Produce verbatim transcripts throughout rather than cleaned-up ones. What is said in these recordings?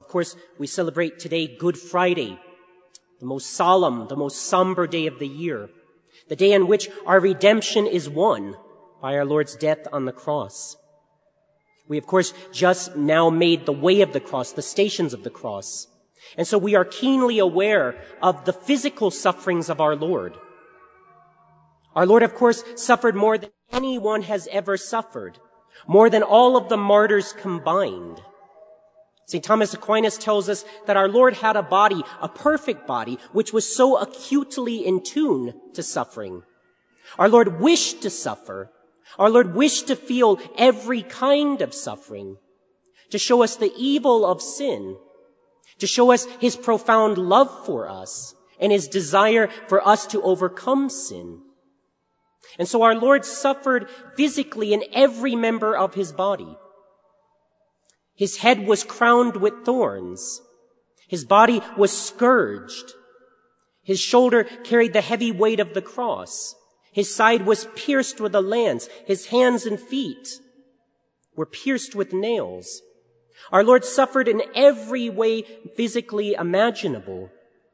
Of course, we celebrate today Good Friday, the most solemn, the most somber day of the year, the day in which our redemption is won by our Lord's death on the cross. We, of course, just now made the way of the cross, the stations of the cross. And so we are keenly aware of the physical sufferings of our Lord. Our Lord, of course, suffered more than anyone has ever suffered, more than all of the martyrs combined. Saint Thomas Aquinas tells us that our Lord had a body, a perfect body, which was so acutely in tune to suffering. Our Lord wished to suffer. Our Lord wished to feel every kind of suffering, to show us the evil of sin, to show us his profound love for us and his desire for us to overcome sin. And so our Lord suffered physically in every member of his body. His head was crowned with thorns. His body was scourged. His shoulder carried the heavy weight of the cross. His side was pierced with a lance. His hands and feet were pierced with nails. Our Lord suffered in every way physically imaginable.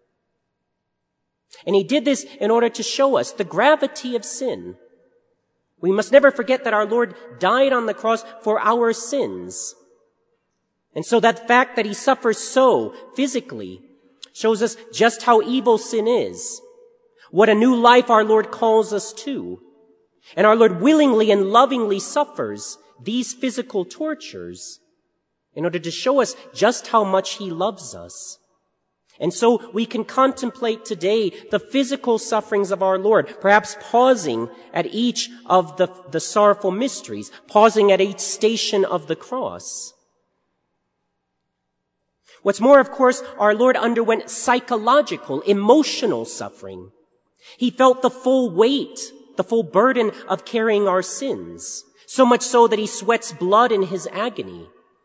And he did this in order to show us the gravity of sin. We must never forget that our Lord died on the cross for our sins. And so that fact that he suffers so physically shows us just how evil sin is, what a new life our Lord calls us to. And our Lord willingly and lovingly suffers these physical tortures in order to show us just how much he loves us. And so we can contemplate today the physical sufferings of our Lord, perhaps pausing at each of the, the sorrowful mysteries, pausing at each station of the cross. What's more, of course, our Lord underwent psychological, emotional suffering. He felt the full weight, the full burden of carrying our sins, so much so that he sweats blood in his agony.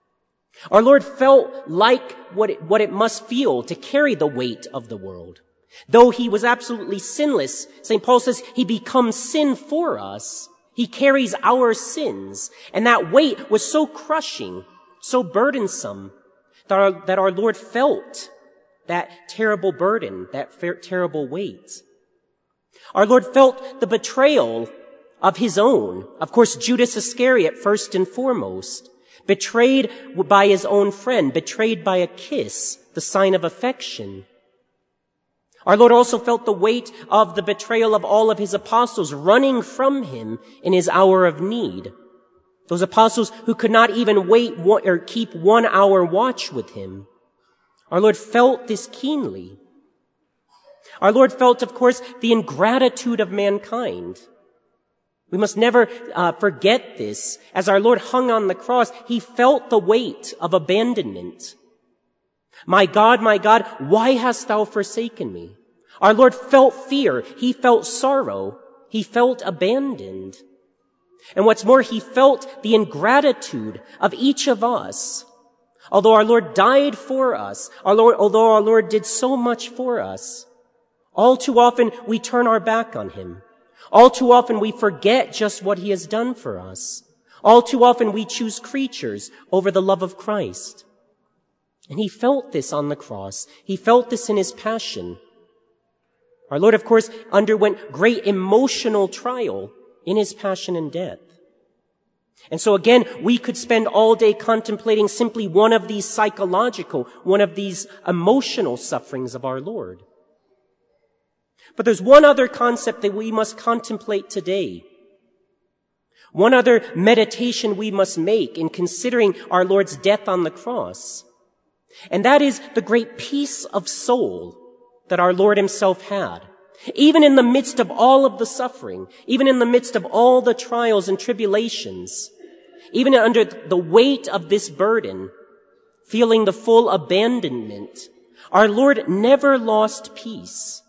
Our Lord felt like what it, what it must feel to carry the weight of the world. Though he was absolutely sinless, Saint Paul says he becomes sin for us. He carries our sins. And that weight was so crushing, so burdensome, that our, that our Lord felt that terrible burden, that fer- terrible weight. Our Lord felt the betrayal of his own. Of course, Judas Iscariot first and foremost. Betrayed by his own friend, betrayed by a kiss, the sign of affection. Our Lord also felt the weight of the betrayal of all of his apostles running from him in his hour of need. Those apostles who could not even wait or keep one hour watch with him. Our Lord felt this keenly. Our Lord felt, of course, the ingratitude of mankind. We must never uh, forget this. As our Lord hung on the cross, he felt the weight of abandonment. My God, my God, why hast thou forsaken me? Our Lord felt fear. He felt sorrow. He felt abandoned. And what's more, he felt the ingratitude of each of us. Although our Lord died for us, our Lord, although our Lord did so much for us, all too often we turn our back on him. All too often we forget just what he has done for us. All too often we choose creatures over the love of Christ. And he felt this on the cross. He felt this in his passion. Our Lord, of course, underwent great emotional trial in his passion and death. And so again, we could spend all day contemplating simply one of these psychological, one of these emotional sufferings of our Lord. But there's one other concept that we must contemplate today. One other meditation we must make in considering our Lord's death on the cross. And that is the great peace of soul that our Lord himself had. Even in the midst of all of the suffering, even in the midst of all the trials and tribulations, even under the weight of this burden, feeling the full abandonment, our Lord never lost peace.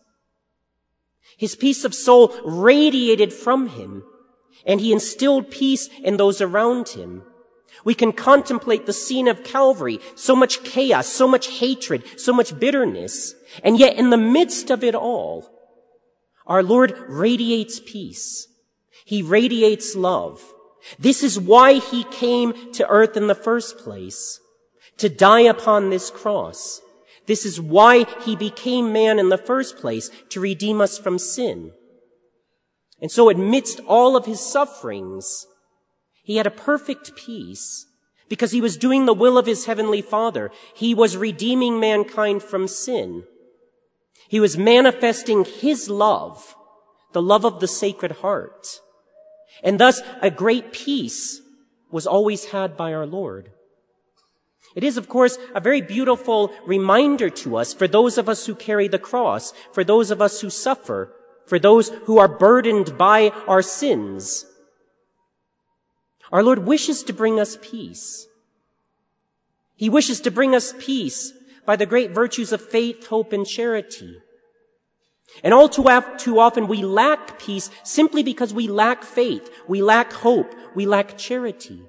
His peace of soul radiated from him, and he instilled peace in those around him. We can contemplate the scene of Calvary, so much chaos, so much hatred, so much bitterness, and yet in the midst of it all, our Lord radiates peace. He radiates love. This is why he came to earth in the first place, to die upon this cross. This is why he became man in the first place, to redeem us from sin. And so amidst all of his sufferings, he had a perfect peace because he was doing the will of his heavenly Father. He was redeeming mankind from sin. He was manifesting his love, the love of the Sacred Heart. And thus a great peace was always had by our Lord. It is, of course, a very beautiful reminder to us, for those of us who carry the cross, for those of us who suffer, for those who are burdened by our sins. Our Lord wishes to bring us peace. He wishes to bring us peace by the great virtues of faith, hope, and charity. And all too, too often we lack peace simply because we lack faith, we lack hope, we lack charity.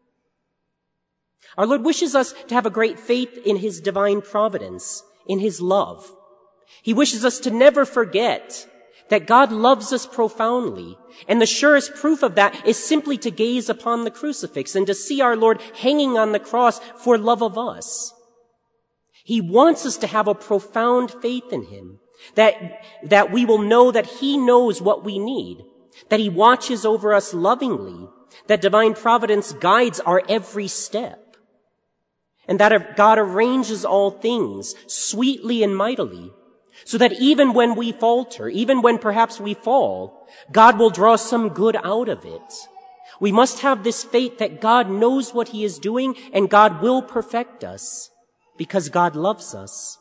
Our Lord wishes us to have a great faith in his divine providence, in his love. He wishes us to never forget that God loves us profoundly. And the surest proof of that is simply to gaze upon the crucifix and to see our Lord hanging on the cross for love of us. He wants us to have a profound faith in him, that, that we will know that he knows what we need, that he watches over us lovingly, that divine providence guides our every step, and that God arranges all things sweetly and mightily, so that even when we falter, even when perhaps we fall, God will draw some good out of it. We must have this faith that God knows what he is doing and God will perfect us because God loves us.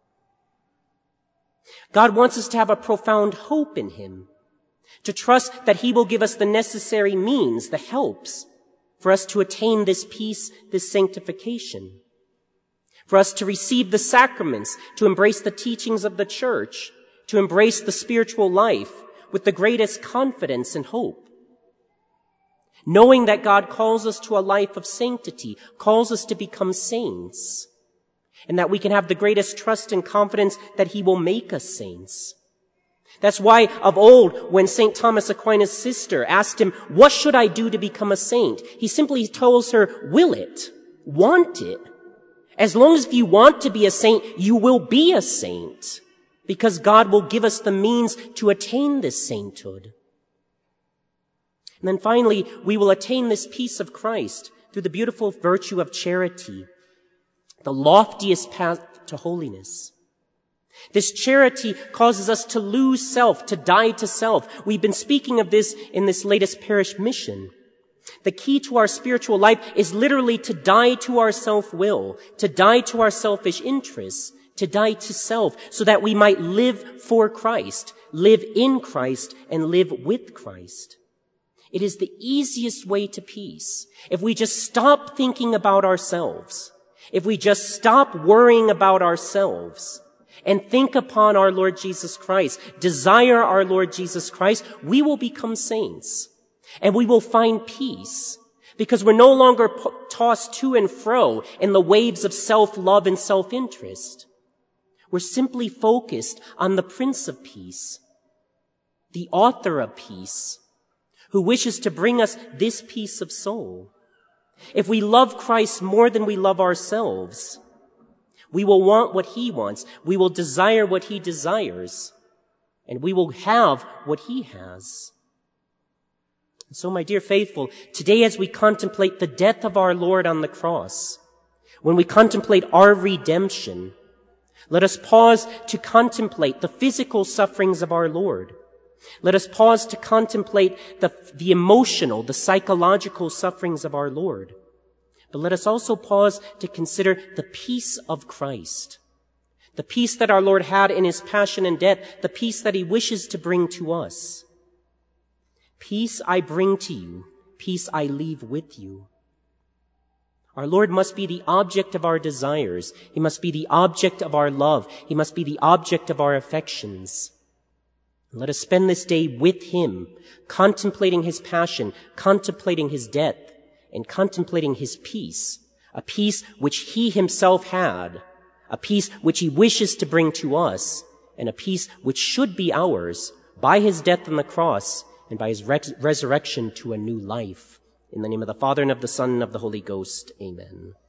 God wants us to have a profound hope in him, to trust that he will give us the necessary means, the helps, for us to attain this peace, this sanctification, for us to receive the sacraments, to embrace the teachings of the church, to embrace the spiritual life with the greatest confidence and hope. Knowing that God calls us to a life of sanctity, calls us to become saints, and that we can have the greatest trust and confidence that he will make us saints. That's why of old, when Saint Thomas Aquinas' sister asked him, "What should I do to become a saint?" he simply tells her, "Will it, want it. As long as if you want to be a saint, you will be a saint, because God will give us the means to attain this sainthood." And then finally, we will attain this peace of Christ through the beautiful virtue of charity, the loftiest path to holiness. This charity causes us to lose self, to die to self. We've been speaking of this in this latest parish mission. The key to our spiritual life is literally to die to our self-will, to die to our selfish interests, to die to self, so that we might live for Christ, live in Christ, and live with Christ. It is the easiest way to peace. If we just stop thinking about ourselves, if we just stop worrying about ourselves, and think upon our Lord Jesus Christ, desire our Lord Jesus Christ, we will become saints. And we will find peace because we're no longer p- tossed to and fro in the waves of self-love and self-interest. We're simply focused on the Prince of Peace, the author of peace, who wishes to bring us this peace of soul. If we love Christ more than we love ourselves, we will want what he wants. We will desire what he desires. And we will have what he has. And so, my dear faithful, today as we contemplate the death of our Lord on the cross, when we contemplate our redemption, let us pause to contemplate the physical sufferings of our Lord. Let us pause to contemplate the, the emotional, the psychological sufferings of our Lord. But let us also pause to consider the peace of Christ, the peace that our Lord had in his passion and death, the peace that he wishes to bring to us. Peace I bring to you, peace I leave with you. Our Lord must be the object of our desires. He must be the object of our love. He must be the object of our affections. Let us spend this day with him, contemplating his passion, contemplating his death, and contemplating his peace, a peace which he himself had, a peace which he wishes to bring to us, and a peace which should be ours by his death on the cross and by his re- resurrection to a new life. In the name of the Father, and of the Son, and of the Holy Ghost. Amen.